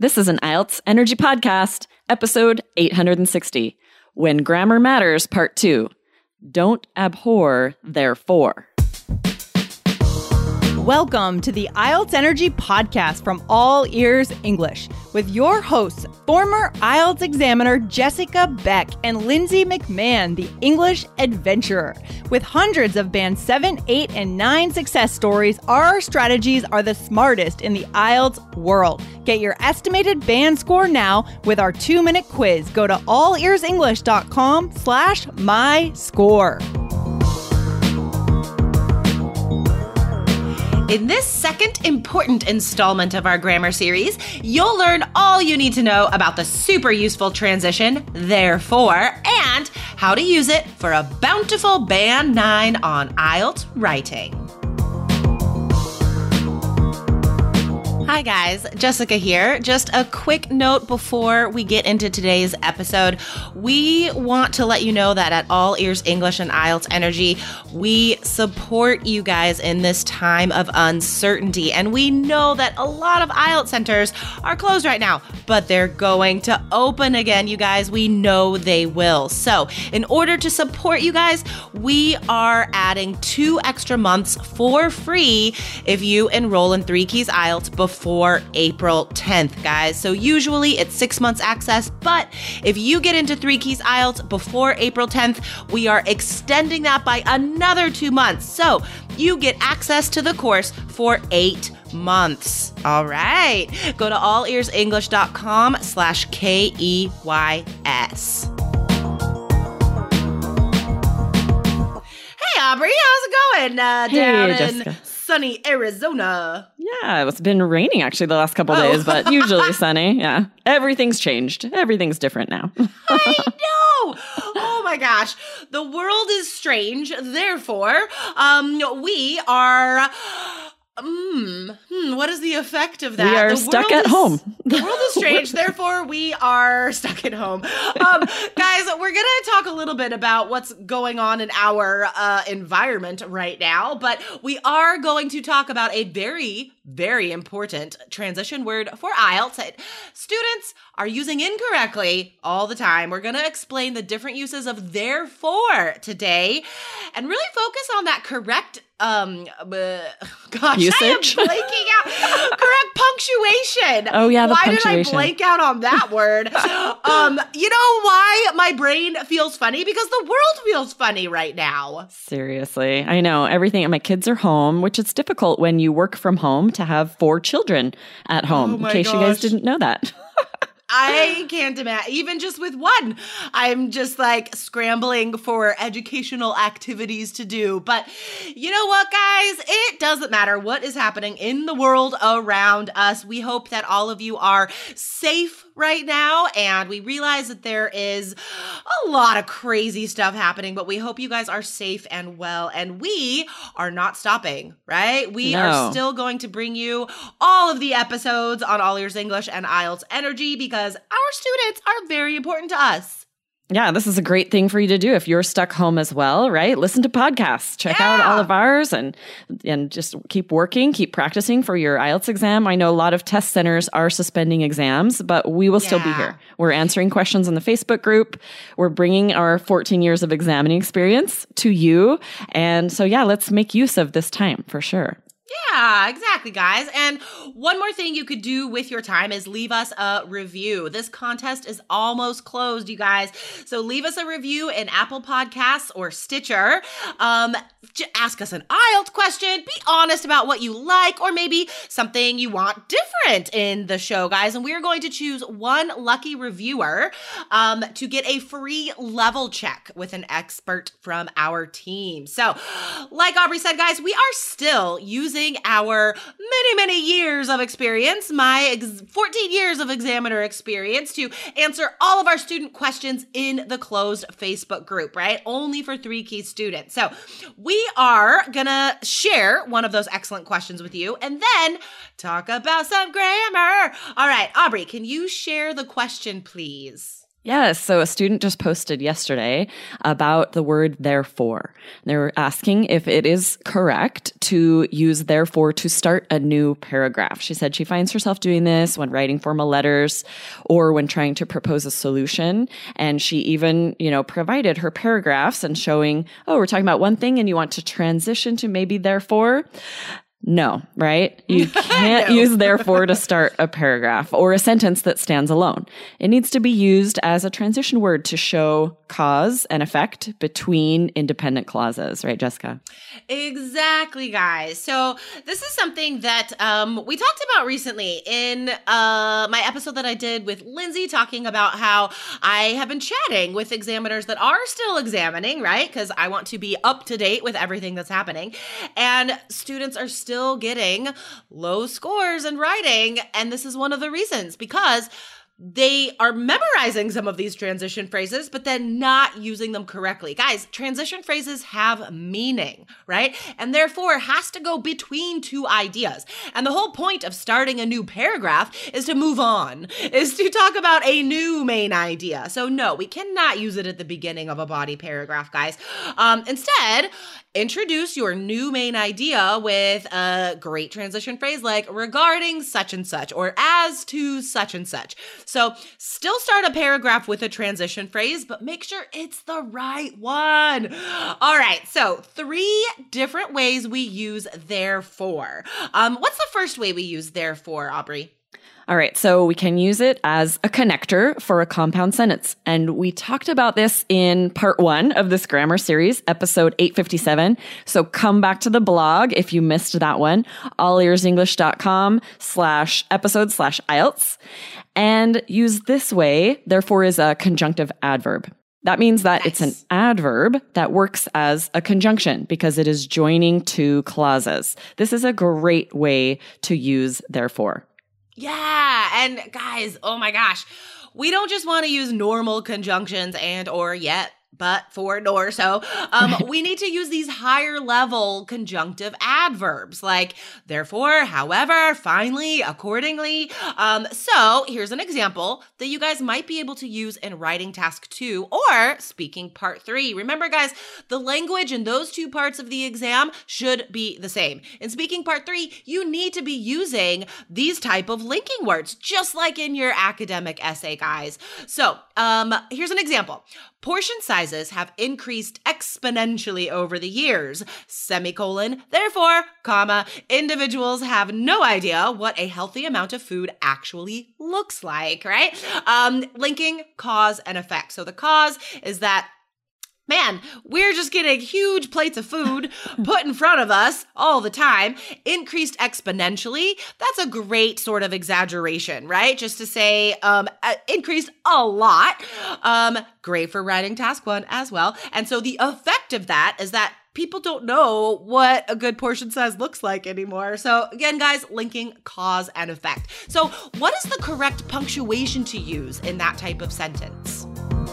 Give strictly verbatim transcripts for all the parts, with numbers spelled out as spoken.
This is an I E L T S Energy Podcast, episode eight hundred sixty. When Grammar Matters, Part two. Don't abhor, therefore. Welcome to the I E L T S Energy Podcast from All Ears English with your hosts, former I E L T S examiner Jessica Beck and Lindsay McMahon, the English adventurer. With hundreds of Band seven, eight, and nine success stories, our strategies are the smartest in the I E L T S world. Get your estimated band score now with our two-minute quiz. Go to allearsenglish.com slash my score. In this second important installment of our grammar series, you'll learn all you need to know about the super useful transition, therefore, and how to use it for a bountiful Band nine on I E L T S writing. Hi guys, Jessica here. Just a quick note before we get into today's episode. We want to let you know that at All Ears English and I E L T S Energy, we support you guys in this time of uncertainty. And we know that a lot of I E L T S centers are closed right now, but they're going to open again, you guys. We know they will. So in order to support you guys, we are adding two extra months for free if you enroll in Three Keys I E L T S before for April tenth, guys. So usually it's six months access, but if you get into Three Keys I E L T S before April tenth, we are extending that by another two months. So you get access to the course for eight months. All right. Go to allearsenglish.com slash K E Y S. Hey, Aubrey, how's it going uh, Hey, down Jessica. in sunny Arizona? Yeah, it's been raining actually the last couple Oh. days, but usually sunny. Yeah, everything's changed. Everything's different now. I know. Oh my gosh. The world is strange. Therefore, um, we are. Mm, hmm, what is the effect of that? We are The stuck world at is- home. The world is strange. Therefore, we are stuck at home. Um, guys, we're going to talk a little bit about what's going on in our uh, environment right now, but we are going to talk about a very, very important transition word for I E L T S that students are using incorrectly all the time. We're going to explain the different uses of therefore today and really focus on that correct Um, uh, gosh, Usage? I am blanking out. Correct punctuation. Oh, yeah, the why punctuation. did I blank out on that word? um, you know why my brain feels funny? Because the world feels funny right now. Seriously, I know everything. My kids are home, which is difficult when you work from home to have four children at home. Oh my in case you guys gosh. didn't know that. I can't imagine, even just with one, I'm just like scrambling for educational activities to do. But you know what, guys? It doesn't matter what is happening in the world around us. We hope that all of you are safe right now, and we realize that there is a lot of crazy stuff happening, but we hope you guys are safe and well, and we are not stopping, right? We No. are still going to bring you all of the episodes on All Ears English and I E L T S Energy because our students are very important to us. Yeah, this is a great thing for you to do if you're stuck home as well, right? Listen to podcasts, check out Yeah. all of ours, and and just keep working, keep practicing for your I E L T S exam. I know a lot of test centers are suspending exams, but we will still be Yeah. here. We're answering questions in the Facebook group. We're bringing our fourteen years of examining experience to you. And so, yeah, let's make use of this time for sure. Yeah, exactly, guys. And one more thing you could do with your time is leave us a review. This contest is almost closed, you guys. So leave us a review in Apple Podcasts or Stitcher. Um, j- ask us an I E L T S question. Be honest about what you like or maybe something you want different in the show, guys. And we are going to choose one lucky reviewer um, to get a free level check with an expert from our team. So like Aubrey said, guys, we are still using our many, many years of experience, my ex- fourteen years of examiner experience to answer all of our student questions in the closed Facebook group, right? Only for Three Keys students. So we are gonna share one of those excellent questions with you and then talk about some grammar. All right, Aubrey, can you share the question, please? Yes. So a student just posted yesterday about the word therefore. They were asking if it is correct to use therefore to start a new paragraph. She said she finds herself doing this when writing formal letters or when trying to propose a solution. And she even, you know, provided her paragraphs and showing, oh, we're talking about one thing and you want to transition to maybe therefore. No, right? You can't No. use therefore to start a paragraph or a sentence that stands alone. It needs to be used as a transition word to show cause and effect between independent clauses, right, Jessica? Exactly, guys. So this is something that um, we talked about recently in uh, my episode that I did with Lindsay, talking about how I have been chatting with examiners that are still examining, right? Because I want to be up to date with everything that's happening. And students are still getting low scores in writing. And this is one of the reasons, because they are memorizing some of these transition phrases, but then not using them correctly. Guys, transition phrases have meaning, right? And therefore has to go between two ideas. And the whole point of starting a new paragraph is to move on, is to talk about a new main idea. So no, we cannot use it at the beginning of a body paragraph, guys. Um, instead, introduce your new main idea with a great transition phrase like regarding such and such or as to such and such. So still start a paragraph with a transition phrase, but make sure it's the right one. All right, so three different ways we use therefore. Um, what's the first way we use therefore, Aubrey? All right, so we can use it as a connector for a compound sentence. And we talked about this in part one of this grammar series, episode eight fifty-seven. So come back to the blog if you missed that one, allearsenglish.com slash episode slash IELTS. And use this way, therefore, is a conjunctive adverb. That means that Nice. it's an adverb that works as a conjunction because it is joining two clauses. This is a great way to use therefore. Yeah, and guys, oh my gosh, we don't just want to use normal conjunctions and or yet, but, for, nor, so. Um, we need to use these higher level conjunctive adverbs like therefore, however, finally, accordingly. Um, so here's an example that you guys might be able to use in writing task two or speaking part three. Remember, guys, the language in those two parts of the exam should be the same. In speaking part three, you need to be using these type of linking words, just like in your academic essay, guys. So um, here's an example. Portion sizes have increased exponentially over the years, semicolon, therefore, comma, individuals have no idea what a healthy amount of food actually looks like, right? Um, linking cause and effect. So the cause is that man, we're just getting huge plates of food put in front of us all the time, increased exponentially. That's a great sort of exaggeration, right? Just to say um, uh, increased a lot. Um, great for writing task one as well. And so the effect of that is that people don't know what a good portion size looks like anymore. So again, guys, linking cause and effect. So what is the correct punctuation to use in that type of sentence?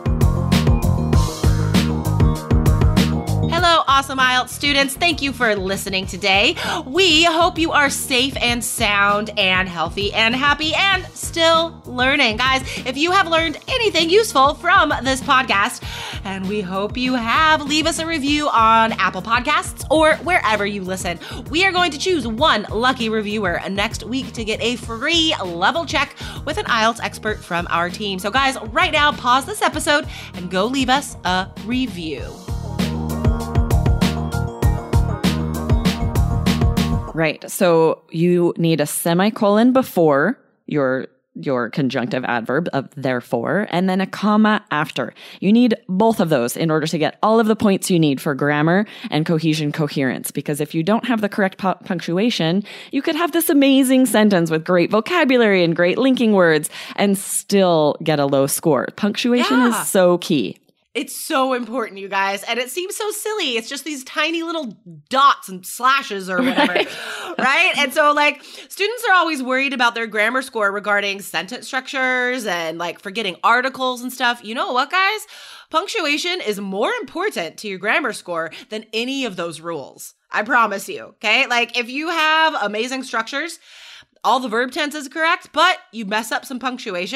Hello, awesome I E L T S students. Thank you for listening today. We hope you are safe and sound and healthy and happy and still learning. Guys, if you have learned anything useful from this podcast, and we hope you have, leave us a review on Apple Podcasts or wherever you listen. We are going to choose one lucky reviewer next week to get a free level check with an I E L T S expert from our team. So guys, right now, pause this episode and go leave us a review. Right. So you need a semicolon before your your conjunctive adverb of therefore, and then a comma after. You need both of those in order to get all of the points you need for grammar and cohesion coherence. Because if you don't have the correct pu- punctuation, you could have this amazing sentence with great vocabulary and great linking words and still get a low score. Punctuation Yeah. is so key. It's so important, you guys. And it seems so silly. It's just these tiny little dots and slashes or whatever, right? right? And so, like, students are always worried about their grammar score regarding sentence structures and, like, forgetting articles and stuff. You know what, guys? Punctuation is more important to your grammar score than any of those rules. I promise you, okay? Like, if you have amazing structures, all the verb tense is correct, but you mess up some punctuation,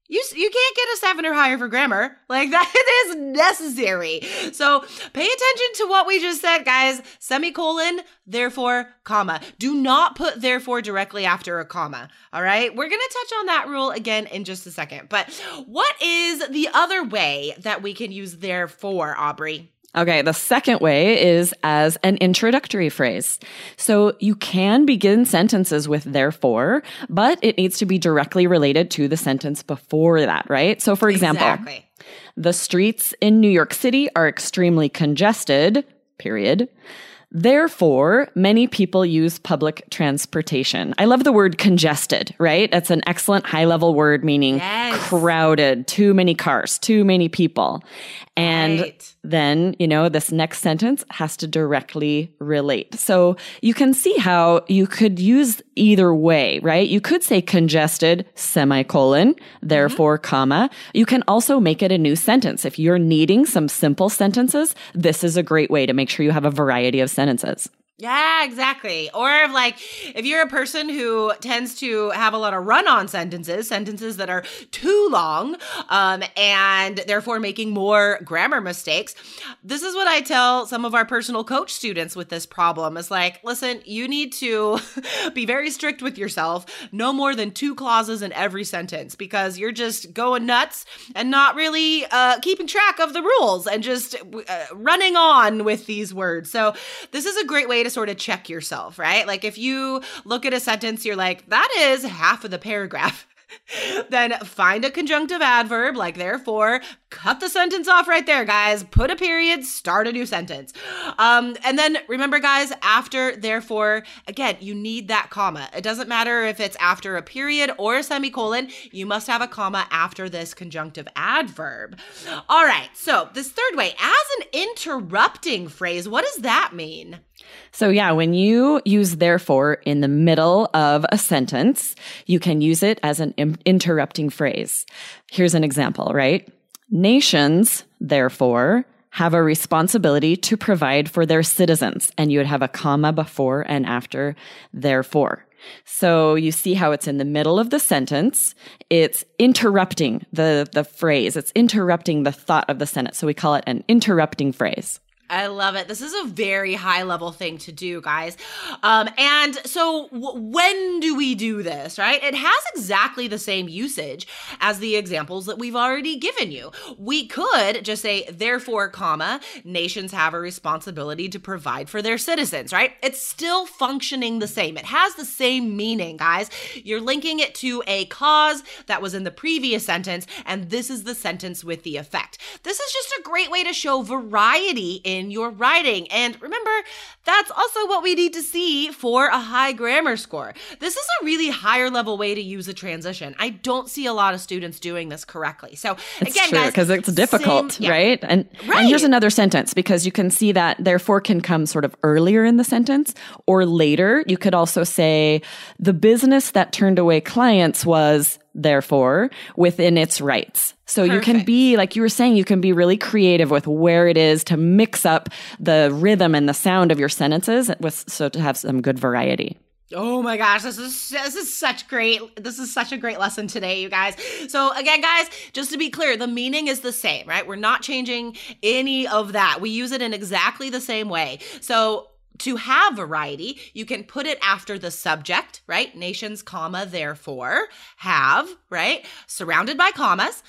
You, you can't get a seven or higher for grammar. Like, that is necessary. So pay attention to what we just said, guys. Semicolon, therefore, comma. Do not put therefore directly after a comma. All right? We're going to touch on that rule again in just a second. But what is the other way that we can use therefore, Aubrey? Okay, the second way is as an introductory phrase. So you can begin sentences with therefore, but it needs to be directly related to the sentence before that, right? So for example, Exactly. the streets in New York City are extremely congested, period. Therefore, many people use public transportation. I love the word congested, right? That's an excellent high-level word meaning Yes. crowded, too many cars, too many people. And Right. then, you know, this next sentence has to directly relate. So you can see how you could use either way, right? You could say congested, semicolon, therefore, mm-hmm. comma. You can also make it a new sentence. If you're needing some simple sentences, this is a great way to make sure you have a variety of sentences. Yeah, exactly. Or if like, if you're a person who tends to have a lot of run-on sentences, sentences that are too long, um, and therefore making more grammar mistakes, this is what I tell some of our personal coach students with this problem. It's like, listen, you need to be very strict with yourself. No more than two clauses in every sentence, because you're just going nuts and not really uh, keeping track of the rules and just uh, running on with these words. So this is a great way to sort of check yourself, right? Like if you look at a sentence, you're like, that is half of the paragraph. Then find a conjunctive adverb like therefore, cut the sentence off right there, guys. Put a period, start a new sentence. Um, and then remember, guys, after therefore, again, you need that comma. It doesn't matter if it's after a period or a semicolon, you must have a comma after this conjunctive adverb. All right, so this third way, as an interrupting phrase, what does that mean? So yeah, when you use therefore in the middle of a sentence, you can use it as an im- interrupting phrase. Here's an example, right? Nations, therefore, have a responsibility to provide for their citizens. And you would have a comma before and after therefore. So you see how it's in the middle of the sentence. It's interrupting the, the phrase. It's interrupting the thought of the sentence. So we call it an interrupting phrase. I love it. This is a very high level thing to do, guys. Um, and so w- when do we do this, right? It has exactly the same usage as the examples that we've already given you. We could just say, therefore, comma, nations have a responsibility to provide for their citizens, right? It's still functioning the same. It has the same meaning, guys. You're linking it to a cause that was in the previous sentence, and this is the sentence with the effect. This is just a great way to show variety in in your writing. And remember, that's also what we need to see for a high grammar score. This is a really higher level way to use a transition. I don't see a lot of students doing this correctly. So it's again, true, guys, because it's difficult, same, yeah. right? And, right? and here's another sentence, because you can see that therefore can come sort of earlier in the sentence or later. You could also say the business that turned away clients was therefore within its rights. So Perfect. You can be, like you were saying, you can be really creative with where it is to mix up the rhythm and the sound of your sentences with, so to have some good variety. Oh my gosh, this is this is such great. This is such a great lesson today, you guys. So again, guys, just to be clear, the meaning is the same, right? We're not changing any of that. We use it in exactly the same way. So to have variety, you can put it after the subject, right? Nations, comma, therefore, have, right? Surrounded by commas.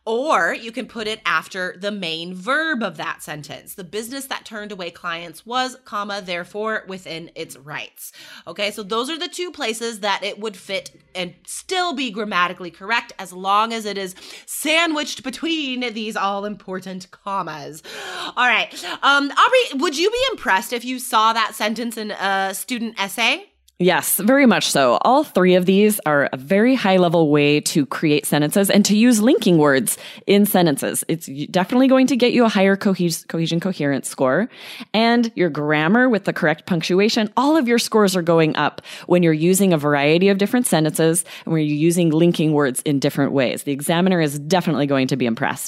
Or you can put it after the main verb of that sentence. The business that turned away clients was, comma, therefore, within its rights. Okay, so those are the two places that it would fit and still be grammatically correct as long as it is sandwiched between these all-important commas. All right, um, Aubrey, would you be impressed if you saw that sentence in a student essay? Yes, very much so. All three of these are a very high-level way to create sentences and to use linking words in sentences. It's definitely going to get you a higher cohes- cohesion coherence score. And your grammar with the correct punctuation, all of your scores are going up when you're using a variety of different sentences and when you're using linking words in different ways. The examiner is definitely going to be impressed.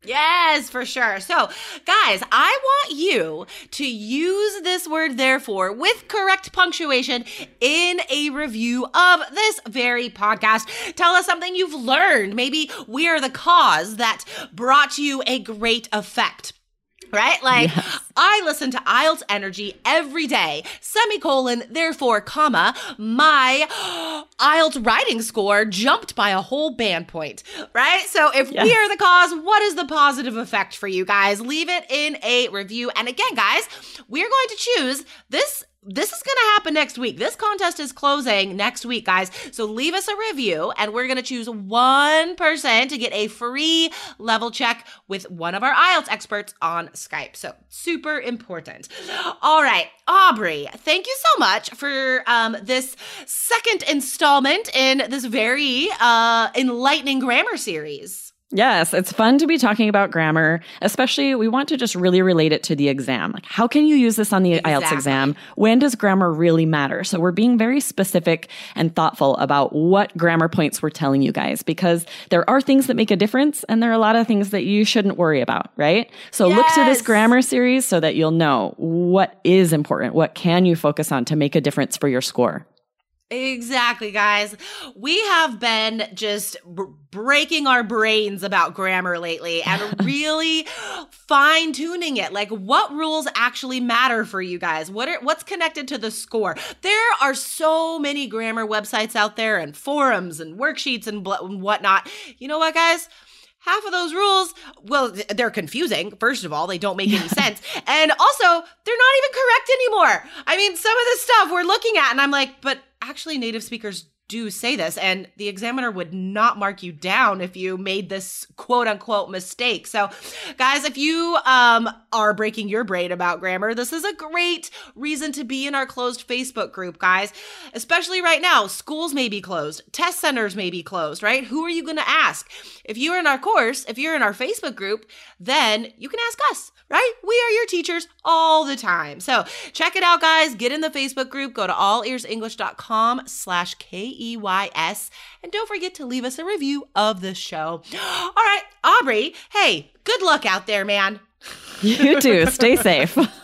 Yes, for sure. So, guys, I want you to use this word therefore with correct punctuation in a review of this very podcast. Tell us something you've learned. Maybe we are the cause that brought you a great effect. Right? Like, yes. I listen to I E L T S Energy every day, semicolon, therefore, comma, my I E L T S writing score jumped by a whole band point, right? So if yes. we are the cause, what is the positive effect for you guys? Leave it in a review. And again, guys, we're going to choose this This is going to happen next week. This contest is closing next week, guys. So leave us a review, and we're going to choose one person to get a free level check with one of our I E L T S experts on Skype. So super important. All right, Aubrey, thank you so much for um, this second installment in this very uh, enlightening grammar series. Yes, it's fun to be talking about grammar, especially we want to just really relate it to the exam. Like, how can you use this on the exactly. I E L T S exam? When does grammar really matter? So we're being very specific and thoughtful about what grammar points we're telling you guys, because there are things that make a difference and there are a lot of things that you shouldn't worry about, right? So yes. look to this grammar series so that you'll know what is important. What can you focus on to make a difference for your score? Exactly, guys. We have been just b- breaking our brains about grammar lately and really fine-tuning it. Like, what rules actually matter for you guys? What are what's connected to the score? There are so many grammar websites out there and forums and worksheets and, bl- and whatnot. You know what, guys? Half of those rules, well, they're confusing. First of all, they don't make any sense. And also, they're not even correct anymore. I mean, some of the stuff we're looking at, and I'm like, but actually native speakers do say this, and the examiner would not mark you down if you made this quote unquote mistake. So guys, if you um, are breaking your brain about grammar, this is a great reason to be in our closed Facebook group, guys, especially right now. Schools may be closed. Test centers may be closed, right? Who are you going to ask? If you're in our course, if you're in our Facebook group, then you can ask us, right? We are your teachers all the time. So check it out, guys. Get in the Facebook group. Go to all ears english dot com slash K E Y S. And don't forget to leave us a review of the show. All right, Aubrey, hey, good luck out there, man. You too. Stay safe. All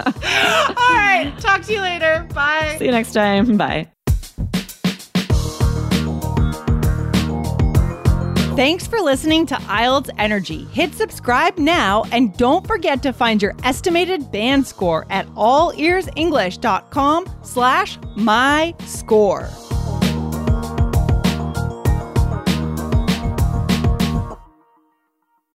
right, talk to you later. Bye. See you next time. Bye. Thanks for listening to I E L T S Energy. Hit subscribe now and don't forget to find your estimated band score at all ears english dot com slash my score.